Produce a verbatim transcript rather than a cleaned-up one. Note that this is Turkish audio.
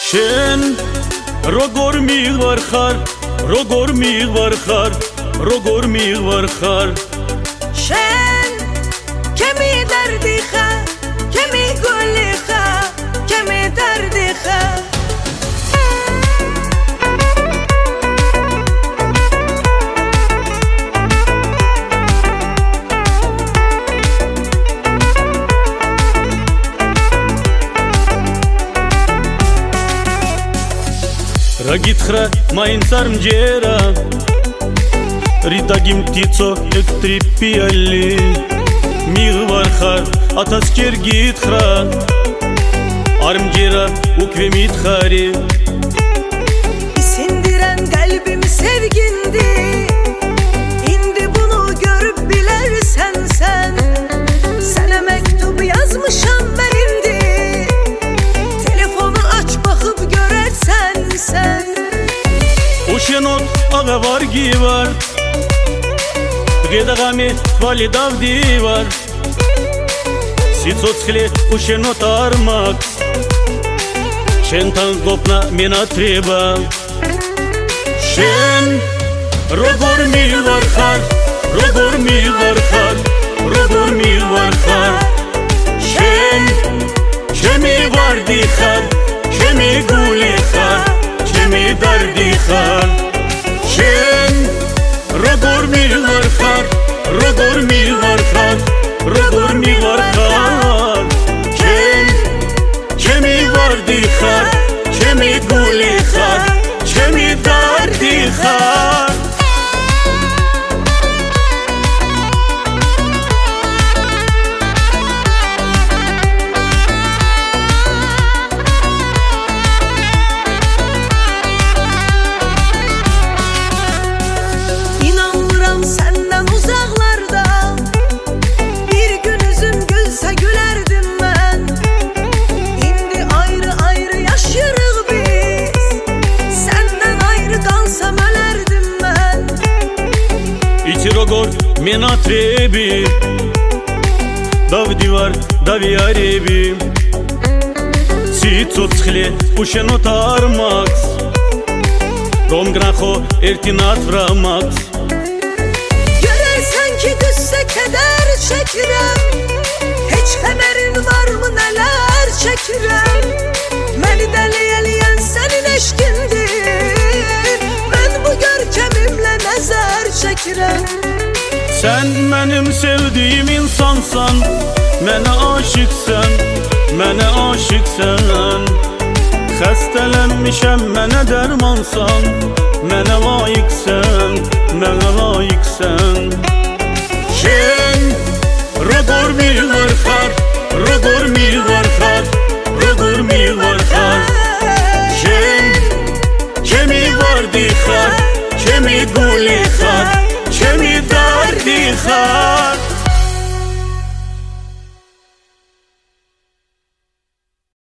شن روگور میغوار خار روگور میغوار خار روگور میغوار خار شن کمی دردی خار کمی گلی خار کمی دردی خار Ragit khra main sarm jera Ritagim titso ek tripiali Mighvar khar atasker git khra Arm jera ukvemit khari Sindiren kalbim sevgindi İndi bunu görüp bilersen sen Sana mektup yazmışam ben indi Telefonu aç bakıp görersen sen Uşenot ağa var givar Gıdagami vali davdi var Sitsotskli uşenot armak Şentan gopna mina treba Şen Rogor mi var khar Rogor mi var khar Rogor mi var khar Şen Şemi var di khar Şemi guli khar Şemi dardi khar Şen Rogor mi var khar Rogor mi var khar Rogor mi var khar Şen Şemi var di khar Şemi guli khar Şemi dardi khar Rogor mena trebi Davdi var davi arebi Sitsotskli uşenot armaks Rom graho ertinat vramaks Görersen ki düşse keder çekirem Hiç haberin var mı neler çekirem Beni deliyeleyen senin eşkindir Ben bu görkemimle nezer çekirem Sen benim sevdiğim insansan Mene aşıksan Mene aşıksan Xəstələnmişəm mene dermansan Mene layıksan Mene layıksan Şen Rogor mi var khar Rogor mi var khar Rogor mi var khar Şen Kemi var di khar Kemi guli khar Kemi dardi khar